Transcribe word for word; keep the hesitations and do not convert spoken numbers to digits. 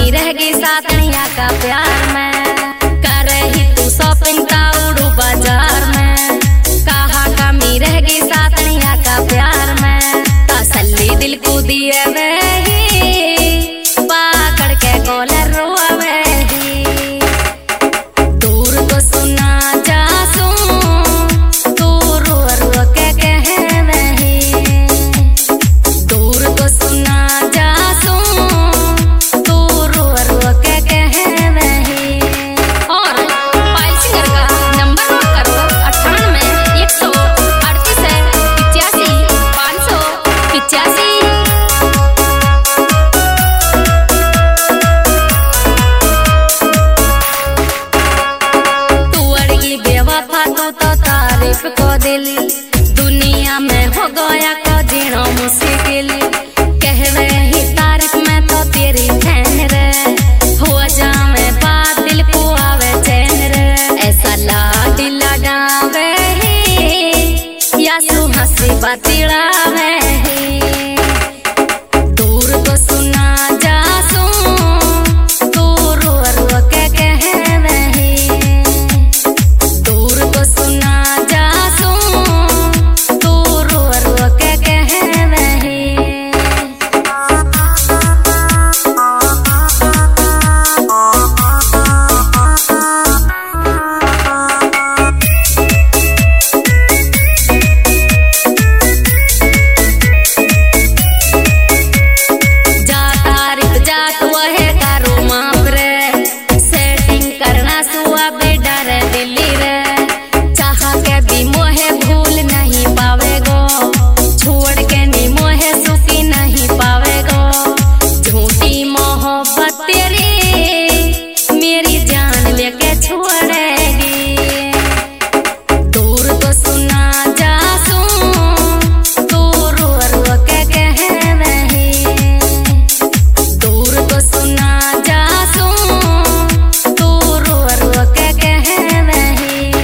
कमी रह गई साथनिया का प्यार में। कर रही तू शॉपिंग ताउड़ू बाजार में, कहा कमी रह गई साथनिया का प्यार में। तसल्ली दिल को दिए वही पाकड़ के कॉलर रोवे ही। दूर तो सुना जासू तू रो रो के कहे वही। दूर तो सुना जासू तू रो रो के कहे वही। और पायल सिंगर का नंबर नोट करो अट्ठानवे एक सौ अड़तीस पिचासी पाँच सौ पिचासी। तो तारीफ को दिली दुनिया में हो गया को जीना मुश्किल। कह रही तारीफ में तो तेरी फैन रे, हो जावे बात दिल को आवे चैन रे। ऐसा लाडी लडावे ही या सु हंसी बतिड़ावे